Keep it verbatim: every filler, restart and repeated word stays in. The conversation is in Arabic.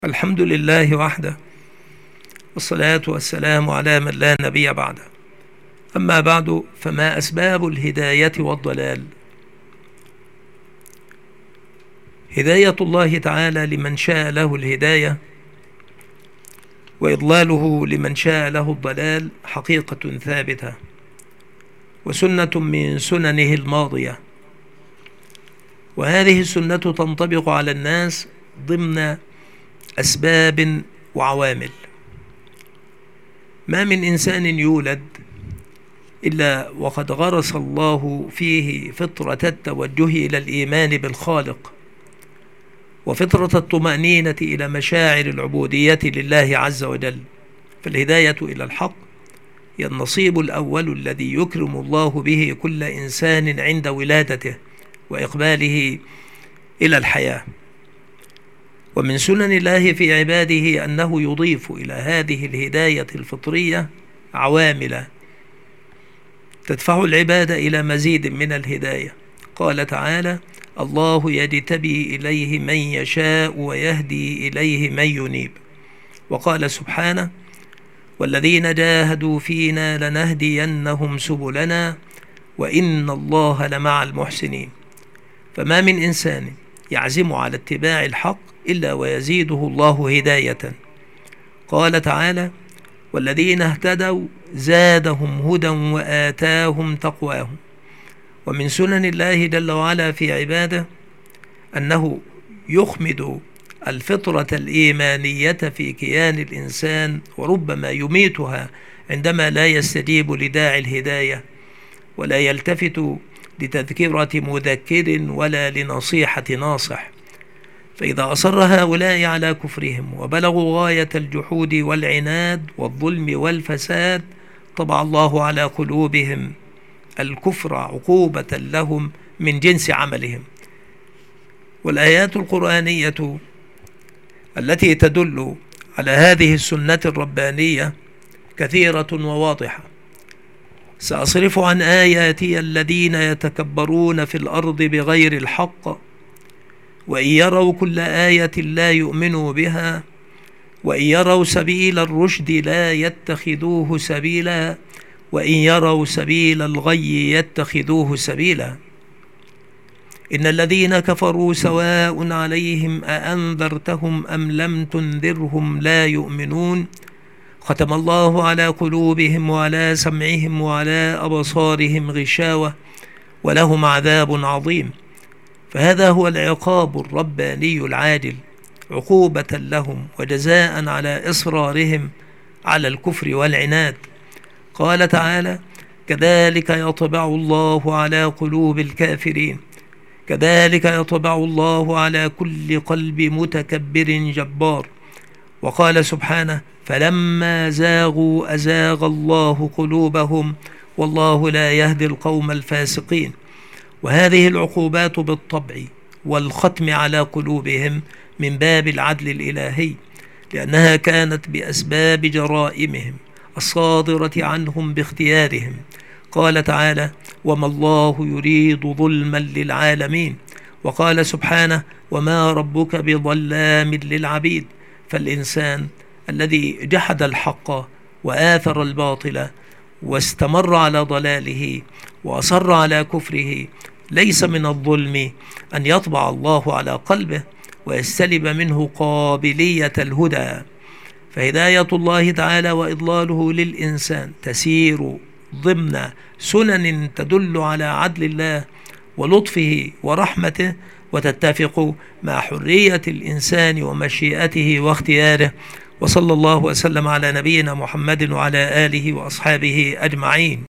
الحمد لله وحده، والصلاة والسلام على من لا نبي بعده. أما بعد، فما أسباب الهداية والضلال؟ هداية الله تعالى لمن شاء له الهداية، وإضلاله لمن شاء له الضلال حقيقة ثابتة، وسنة من سننه الماضية، وهذه السنة تنطبق على الناس ضمن أسباب وعوامل. ما من إنسان يولد إلا وقد غرس الله فيه فطرة التوجه إلى الإيمان بالخالق، وفطرة الطمأنينة إلى مشاعر العبودية لله عز وجل. فالهداية إلى الحق هي النصيب الأول الذي يكرم الله به كل إنسان عند ولادته وإقباله إلى الحياة. ومن سنن الله في عباده أنه يضيف إلى هذه الهداية الفطرية عوامل تدفع العباد إلى مزيد من الهداية. قال تعالى: الله يجتبي إليه من يشاء ويهدي إليه من ينيب. وقال سبحانه: والذين جاهدوا فينا لنهدينهم سبلنا وإن الله لمع المحسنين. فما من إنسان يعزم على اتباع الحق إلا ويزيده الله هداية. قال تعالى: والذين اهتدوا زادهم هدى وآتاهم تقواهم. ومن سنن الله جل وعلا في عباده أنه يخمد الفطرة الإيمانية في كيان الإنسان، وربما يميتها عندما لا يستجيب لداعي الهداية، ولا يلتفت لتذكرة مذكر ولا لنصيحة ناصح. فإذا أصر هؤلاء على كفرهم وبلغوا غاية الجحود والعناد والظلم والفساد، طبع الله على قلوبهم الكفر عقوبة لهم من جنس عملهم. والآيات القرآنية التي تدل على هذه السنة الربانية كثيرة وواضحة. سأصرف عن آياتي الذين يتكبرون في الأرض بغير الحق، وإن يروا كل آية لا يؤمنوا بها، وإن يروا سبيل الرشد لا يتخذوه سبيلا، وإن يروا سبيل الغي يتخذوه سبيلا. إن الذين كفروا سواء عليهم أأنذرتهم أم لم تنذرهم لا يؤمنون. ختم الله على قلوبهم وعلى سمعهم وعلى أبصارهم غشاوة ولهم عذاب عظيم. فهذا هو العقاب الرباني العادل، عقوبة لهم وجزاء على إصرارهم على الكفر والعناد. قال تعالى: كذلك يطبع الله على قلوب الكافرين، كذلك يطبع الله على كل قلب متكبر جبار. وقال سبحانه: فلما زاغوا أزاغ الله قلوبهم والله لا يهدي القوم الفاسقين. وهذه العقوبات بالطبع والختم على قلوبهم من باب العدل الإلهي، لأنها كانت بأسباب جرائمهم الصادرة عنهم باختيارهم. قال تعالى: وما الله يريد ظلما للعالمين. وقال سبحانه: وما ربك بظلام للعبيد. فالإنسان الذي جحد الحق وآثر الباطل واستمر على ضلاله وأصر على كفره، ليس من الظلم أن يطبع الله على قلبه ويستلب منه قابلية الهدى. فهداية الله تعالى وإضلاله للإنسان تسير ضمن سنن تدل على عدل الله ولطفه ورحمته، وتتفق مع حرية الإنسان ومشيئته واختياره. وصلى الله وسلم على نبينا محمد وعلى آله وأصحابه أجمعين.